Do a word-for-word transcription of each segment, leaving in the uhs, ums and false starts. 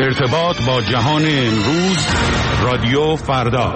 ارتباط با جهان امروز، رادیو فردا.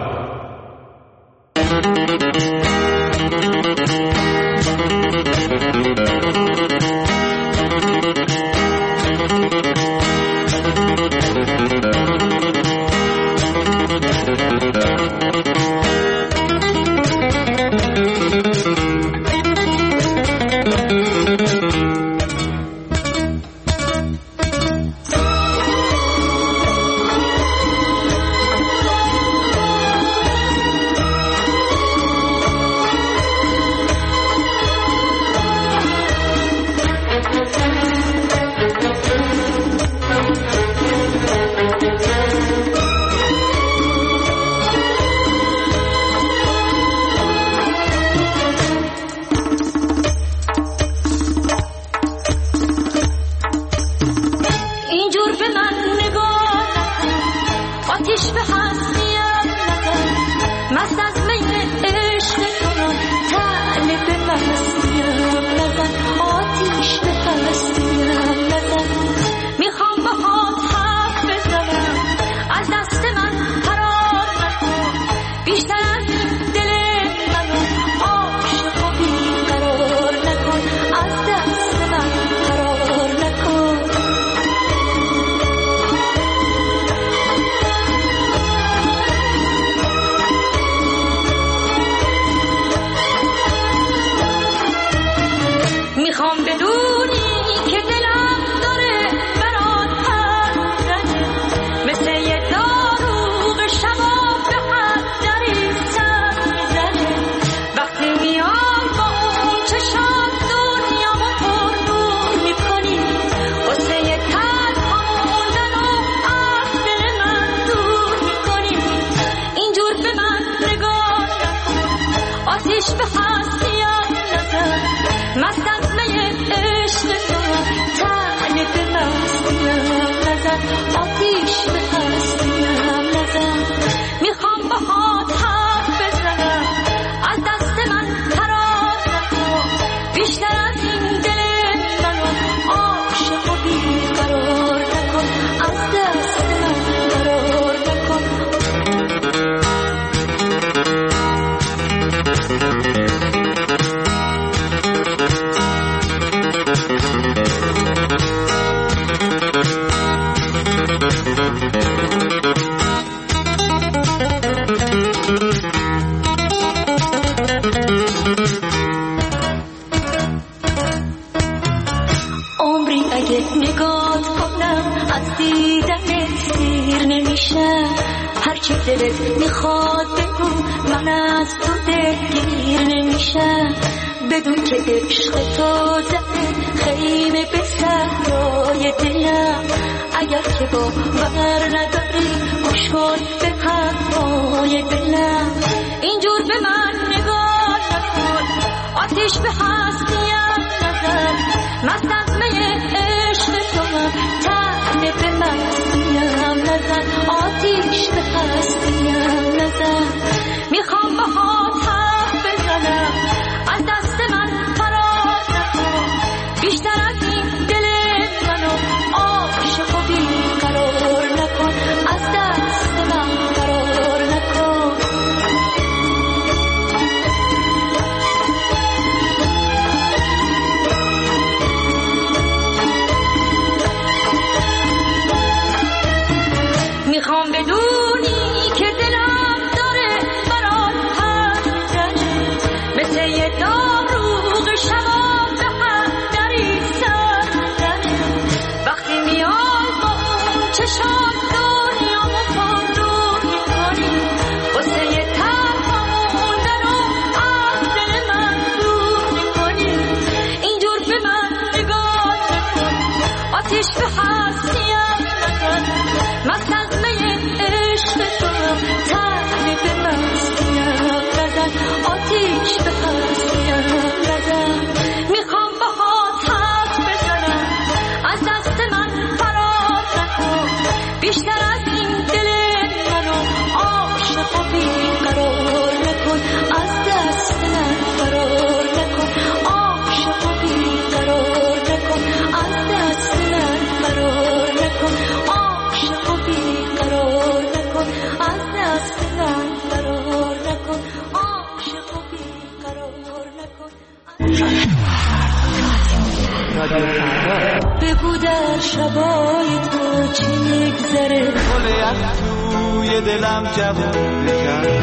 شبای تو چی میگذره گل یخ توی دلم جوون بشن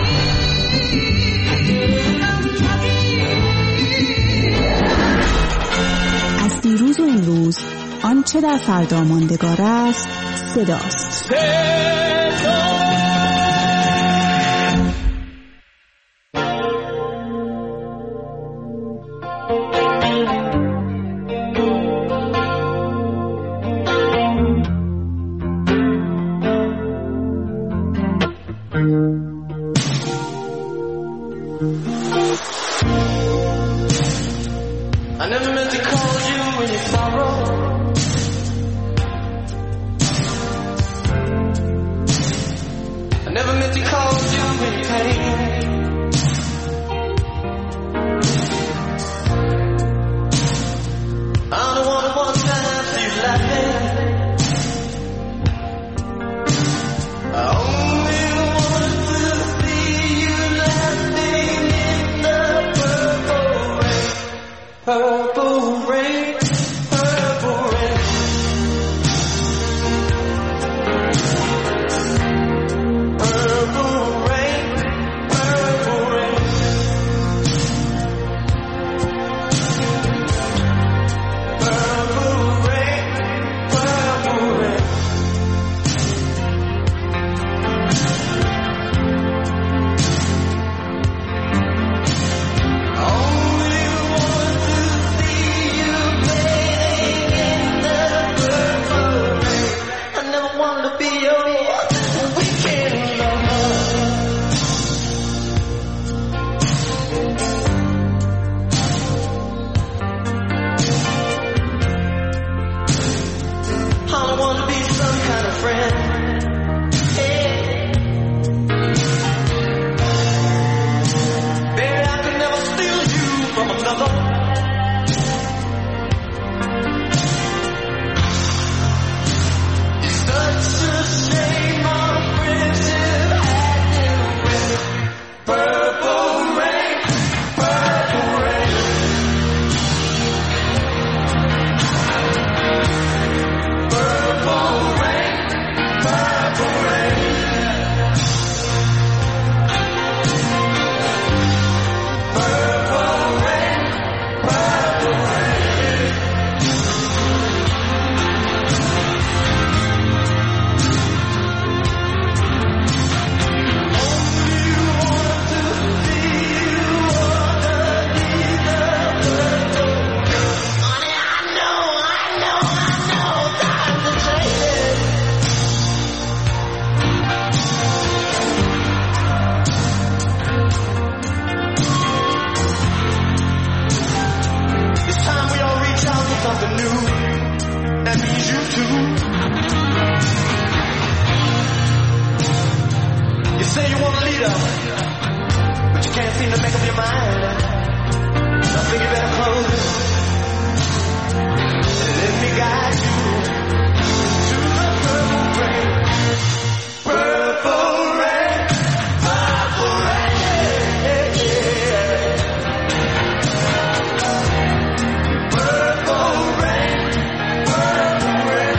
از دیروز و امروز آنچه در فردا ماندگار است صداست. صدا I never meant to call you when you sorrow. I never meant to call you when you pain. I don't want to one time see you laughing. I only want to see you laughing in the purple rain. Purple rain, purple rain. Purple rain, purple rain. Purple rain, purple rain. Only want to see you playing in the purple rain. I never want to be your weekend lover. I don't want to be some kind of friend. Hey. Baby, I could never steal you from another. It's such a shame our friendship had to end. Purple rain, purple rain. Purple rain, purple rain. Purple rain, purple rain. Only want to see you underneath the purple. Honey, I know, I know, I know, time to change. It's time we all reach out for something new. That means you too. You say you want a leader, but you can't seem to make up your mind. I think you better close it and let me guide you to the purple rain. Purple rain, purple rain. Purple rain, purple rain.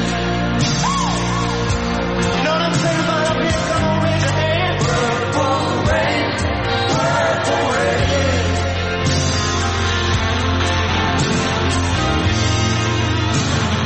You know what I'm saying about up here? Come on, raise your hand. Purple rain, purple rain.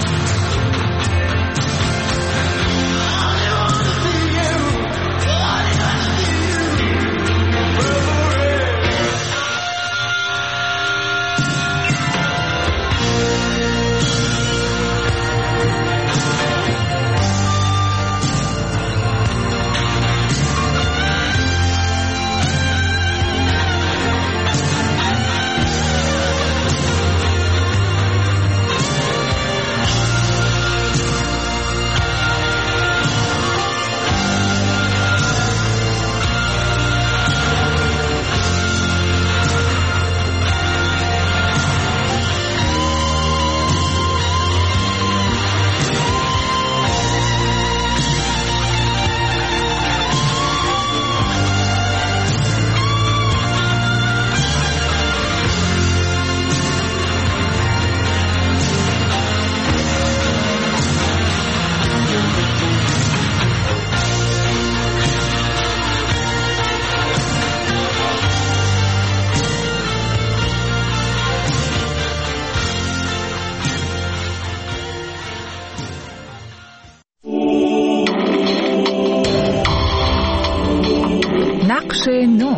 عصر نو.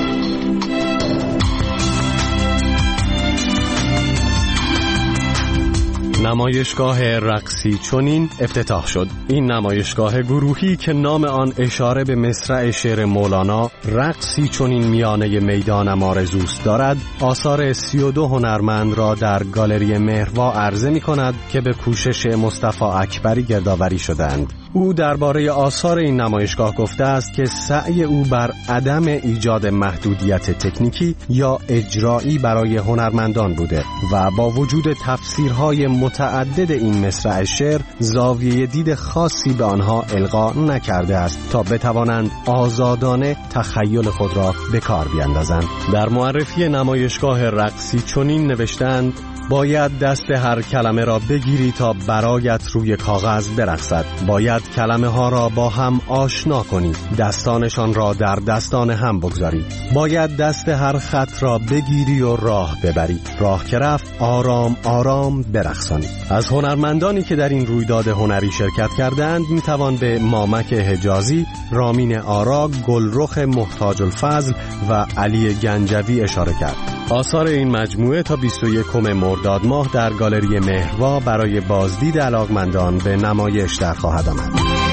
نمایشگاه رقصی چنین افتتاح شد. این نمایشگاه گروهی که نام آن اشاره به مصرع شعر مولانا رقصی چنین میانه میدانم آرزوست دارد، آثار سی و دو هنرمند را در گالری مهروا عرضه می کند که به کوشش مصطفی اکبری گردآوری شدند. او درباره آثار این نمایشگاه گفته است که سعی او بر عدم ایجاد محدودیت تکنیکی یا اجرایی برای هنرمندان بوده و با وجود تفسیرهای متعدد این مصرع شعر زاویه دید خاصی به آنها القا نکرده است تا بتوانند آزادانه تخیل خود را به کار بیاندازند. در معرفی نمایشگاه رقصی چنین نوشتند: باید دست هر کلمه را بگیری تا برایت روی کاغذ برقصد. باید کلمه ها را با هم آشنا کنی، دستانشان را در دستان هم بگذاری. باید دست هر خط را بگیری و راه ببری، راه که رفت آرام آرام برقصانی. از هنرمندانی که در این رویداد هنری شرکت کردند میتوان به مامک حجازی، رامین آرا، گلرخ محتاج الفضل و علی گنجوی اشاره کرد. آثار این مجموعه تا بیست و یکم مرداد ماه در گالری مهروا برای بازدید علاقمندان به نمایش در خواهد آمد.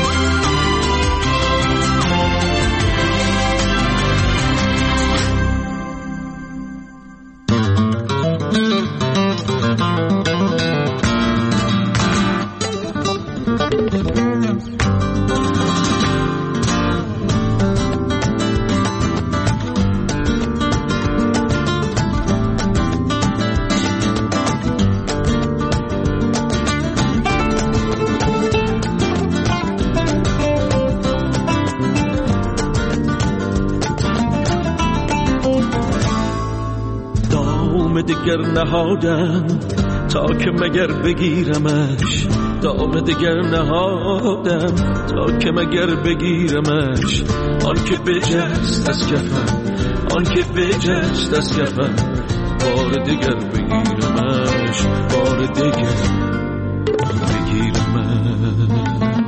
دگر نهادم تا که مگر بگیرمش، دام دگر نهادم تا که مگر بگیرمش. آن که بجست از کفم، آن که بجست از کفم، بار دگر بگیرمش، بار دگر بگیرمش.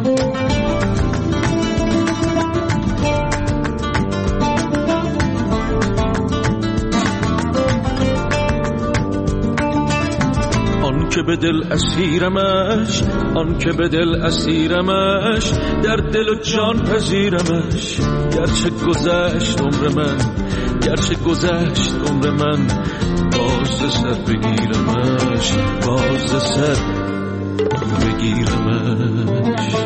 که به دل اسیرمش، آن که به دل اسیرمش، در دل و جان پذیرمش. گرچه گذشت عمر من، گرچه گذشت عمر من، باز سر بگیرمش، باز سر بگیرمش.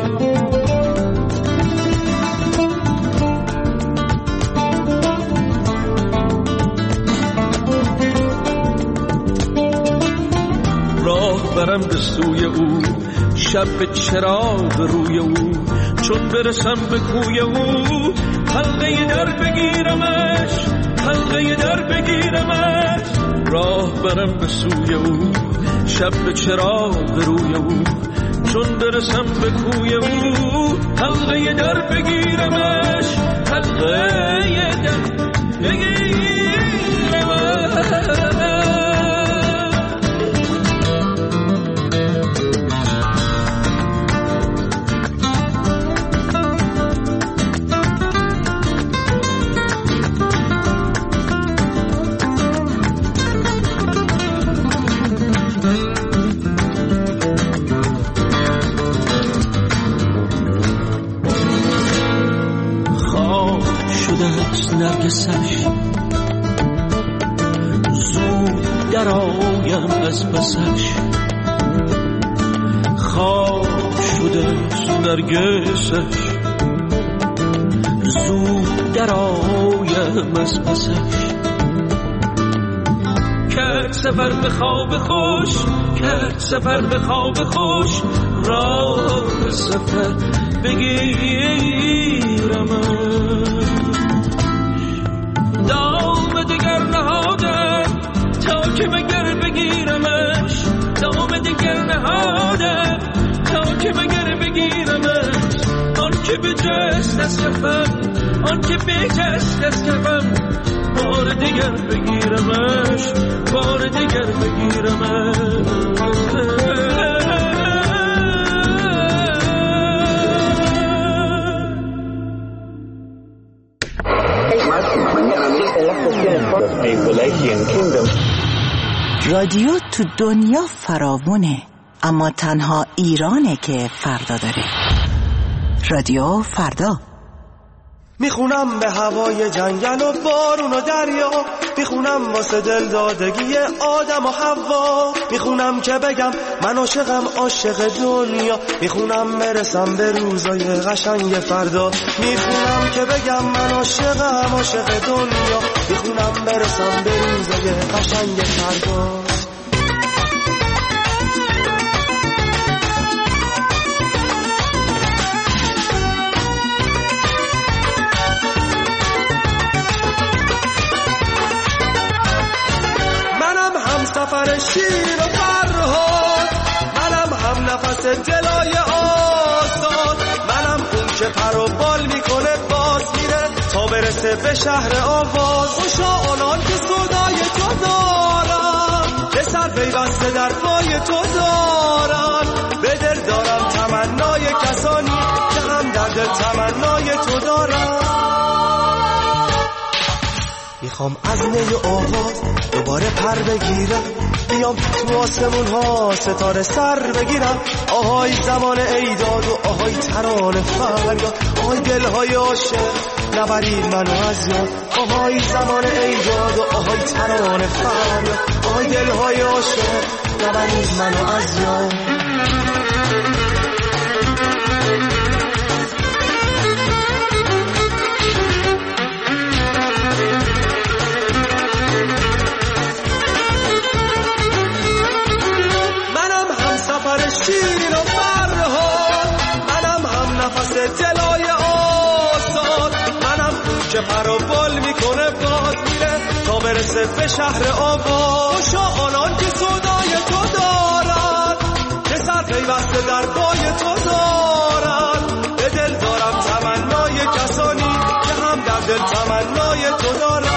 برم به سوی او، شب به چراغ روی او، چون برسم به کوی او، حلقه در بگیرمش، حلقه در بگیرمش. راه برم به سوی او، شب به چراغ روی او، چون برسم به کوی او، حلقه در بگیرمش، حلقه در بگیرمش. نرگسش زود در آیم از پسش، خواب شده نرگسش زود در آیم از پسش. کرد سفر به خواب خوش، کرد سفر به خواب خوش، راه سفر بگیرمش. دام دگر نهادم تا که مگر بگیرمش، دام دگر نهادم تا که مگر بگیرمش. آن که بجست از کفم، آن که بجست از کفم، بار دیگر بگیرمش، بار دیگر بگیرمش. رادیو تو دنیا فراوونه، اما تنها ایرانه که فردا داره. رادیو فردا. میخونم به هوای جنگل و بارون و دریا، میخونم واسه دل دادگی آدم و حوا، میخونم که بگم من عاشقم عاشق دنیا، میخونم برسم به روزای قشنگ فردا، میخونم که بگم من عاشقم عاشق دنیا، میخونم برسم به روزای قشنگ فردا. سفر شیر و فرهاد، منم هم نفس دلای آزاد، منم اون که پر و بال میکنه باز میره تا برسه به شهر آواز. خوشا آنان که صدای تو دارن، به سر پیوسته در پای تو دارن، به دل دارم تمنای کسانی که هم در دل تمنای تو دارن. میخوام از نی آواز دوباره پر بگیرم، بیام تو آسمون ها ستاره سر بگیرم. آهای زمان ایداد و آهای ترانه فریاد، آهای دلهای عاشق نبرید منو از یاد. آهای زمان ایداد و آهای ترانه فریاد، آهای دلهای عاشق نبرید منو از یاد. شیرین و فرهاد، منم هم نفس دلای آزاد، منم که پر و بال میکنه باد میره تا برسه به شهر آواز. خوشا آنان که صدای تو دارن، که سر پیوسته در پای تو دارن، به دل دارم تمنای کسانی که هم در دل تمنای تو دارن.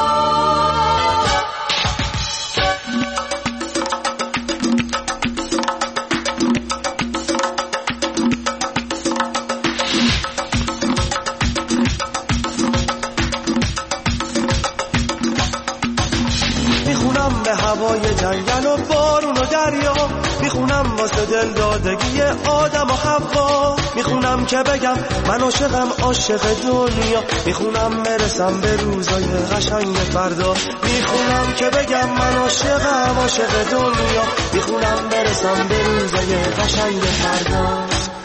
هوای جنگل و بارون و دریا، میخونم واسه دل دادگی آدم و حوا، میخونم که بگم من عاشقم عاشق دنیا، میخونم برسم به روزای قشنگ فردا، میخونم که بگم من عاشقم عاشق دنیا، میخونم برسم به روزای قشنگ فردا.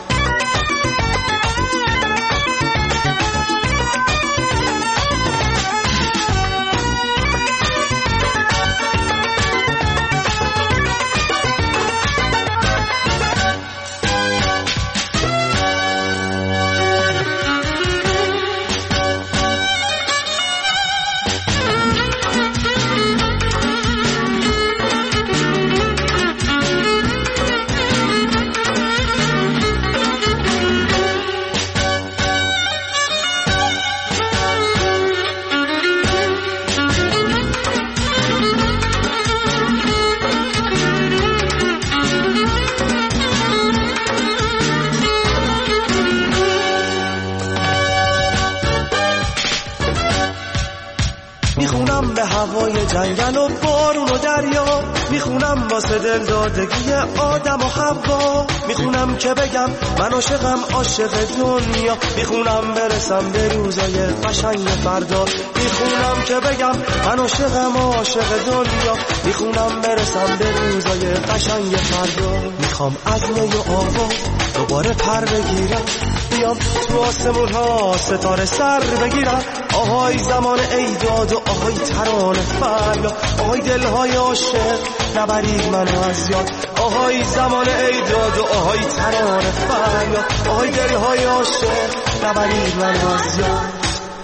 هوای جنگل و بارون و دریا، میخونم واسه دل دادگی آدم و حوا، میخونم که بگم من عاشقم عاشق دنیا، میخونم برسم به روزای قشنگ فردا، میخونم که بگم من عاشقم عاشق دنیا، میخونم برسم به روزای قشنگ فردا. میخوام از نی و آواز دوباره پر بگیرم، بیام تو آسمون ها ستاره سر بگیرم. آهای زمان ایداد و آهای ترانه فریاد، آهای دلهای عاشق نبرید منو از یاد. آهای زمان ایداد و آهای ترانه فریاد، آهای دلهای عاشق نبرید منو از یاد.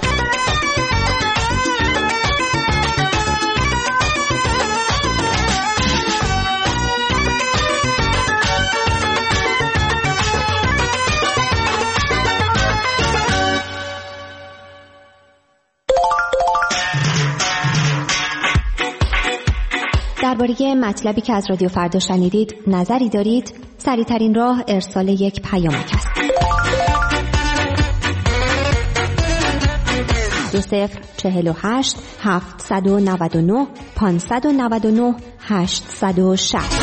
درباره مطلبی که از رادیو فردا شنیدید نظری دارید؟ سریع‌ترین راه ارسال یک پیامک است. دو صفر چهل و هشت هفتصد و نود و نه پانصد و نود و نه هشتصد و شصت.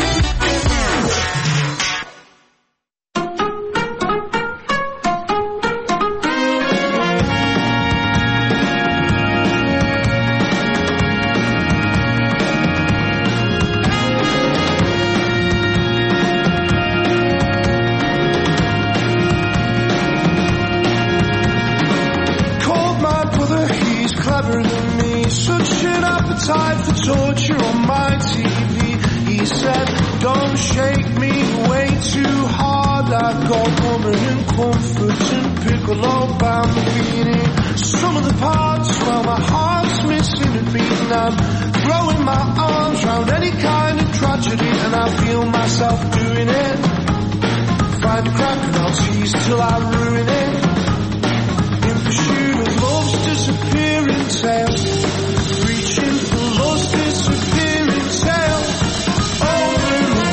Time for torture on my T V. He said, don't shake me way too hard. I've got woman and comfort and piccolo bambini. Some of the parts, well, my heart's missing a beat, and I'm throwing my arms round any kind of tragedy, and I feel myself doing it. Find a crack and I'll tease till I ruin it. In pursuit of love's disappearing tale, reaching for love's disappearing tale. Open the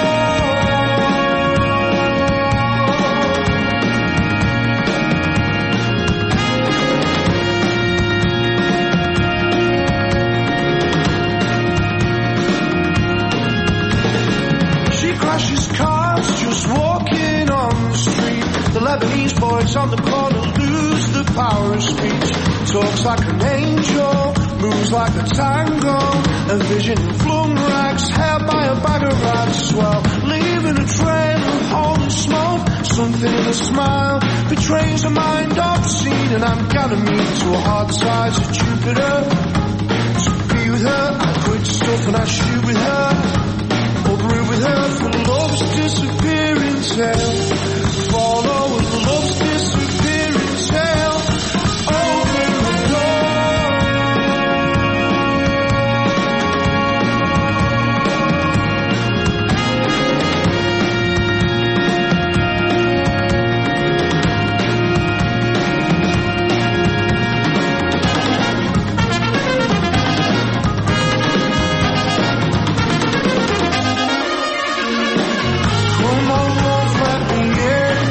door. She crashes cars just walking on the street. The Lebanese boys on the corner lose the power of speech. Talks like an angel, moves like a tango, a vision in flung rags, held by a bag of rats. Well, leaving a trail of holy smoke, something in a smile betrays a mind obscene, and I'm gonna meet to a hard size of Jupiter. To be with her, I quit stuff and I shoot with her, or brew with her for love's disappearing tale. Follow with love's disappearing tale. Open the door. Come on, love, let me in.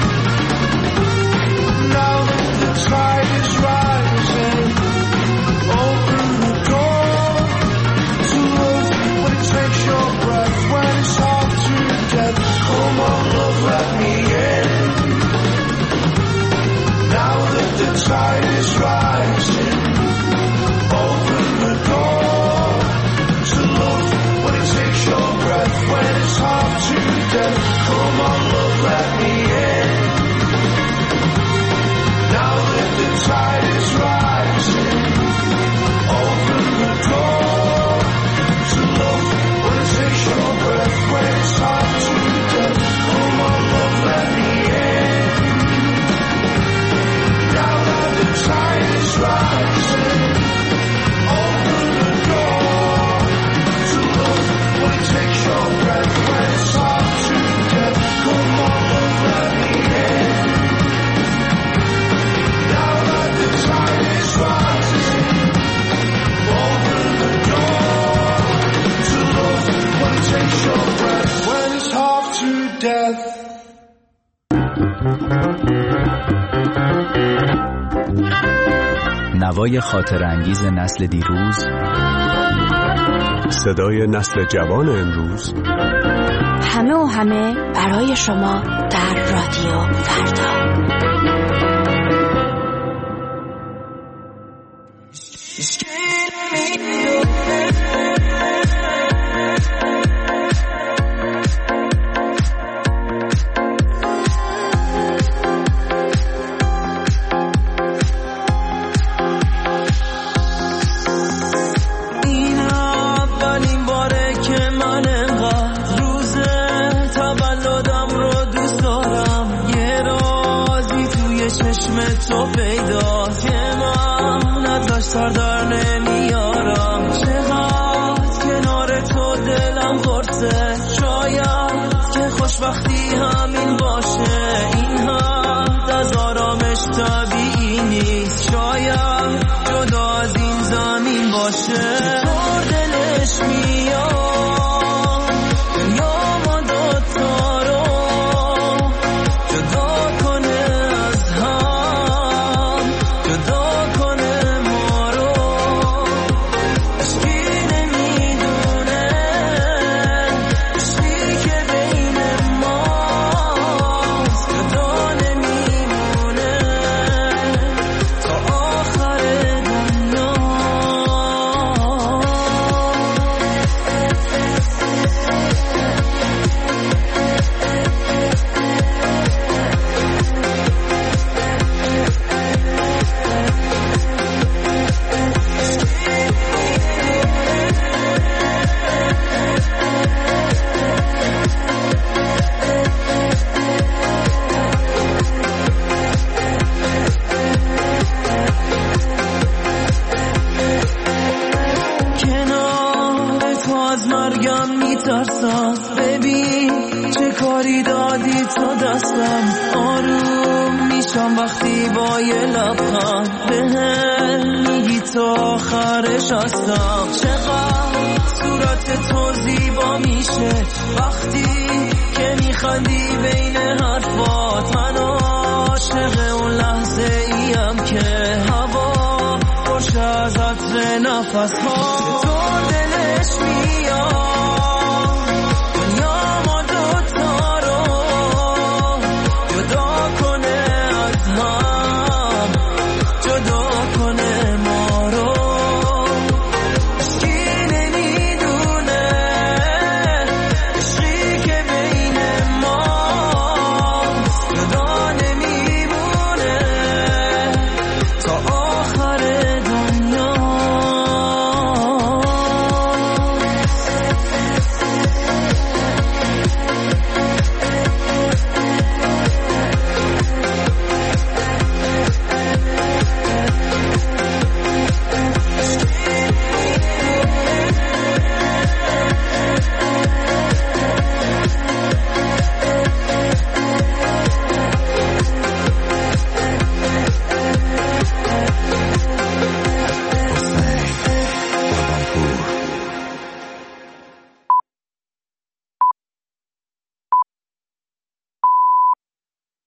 Now that the tide is rising, open the door to love when it takes your breath, when it's hard to death. Come on, love, let me in. Now that the tide is rising, open the door to love when it takes your breath, when it's hard to death. Come on, love, let me in. Now that the tide is rising, open the door to love when it takes your breath, when it's hard to death. Come on, love, let me in. Now that the tide is rising, open the door to love when it takes your breath, when it's hard to death. Come on, love, let me in. Now that the tide is rising, open the door to love when it takes your breath, when it's hard to death. نوای خاطر انگیز نسل دیروز، صدای نسل جوان امروز، همه و همه برای شما در رادیو فردا. تو پیدا که من ازش سر در نمیارم، چقدر کنار تو دلم قرصه، شاید که خوشبختی همین باشه، این حد از آرامش طبیعی نیست، شاید جدا از این زمین باشه. چطور دلش میاد یا ما دوتا رو جدا کنه از هم، جدا کنه ما رو، اشکی نمیدونه هستم آروم میشم وقتی با یه لبخند بهم میگی تا آخرش هستم. چقدر صورت تو زیبا میشه وقتی که میخندی بین حرفات. من عاشق اون لحظه ایم که هوا خوش از عطر نفس ها